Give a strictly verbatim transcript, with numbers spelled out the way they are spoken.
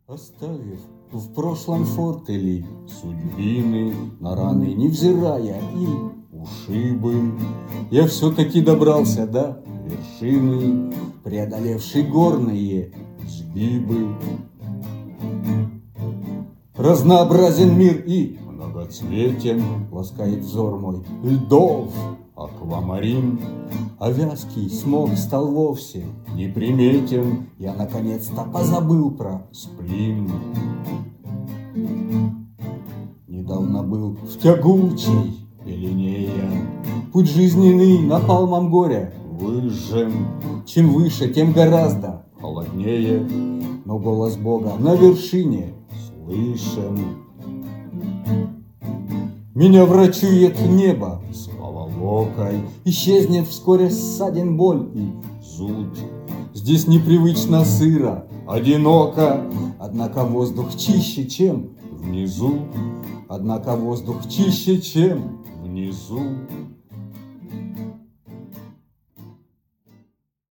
Оставив в прошлом фортели судьбины, на раны невзирая и ушибы, я все-таки добрался до вершины, преодолевший горные изгибы. Разнообразен мир и многоцветен, ласкает взор мой льдов аквамарин, а вязкий смог стал вовсе неприметен. Я наконец-то позабыл про сплин. Недавно был в тягучей пеленея, путь жизненный напалмом горя выжжен. Чем выше, тем гораздо холоднее, но голос Бога на вершине слышен. Меня врачует небо с поволокой, исчезнет вскоре ссадин, боль и зуд. Здесь непривычно сыро, одиноко, однако воздух чище, чем внизу. Однако воздух чище, чем внизу.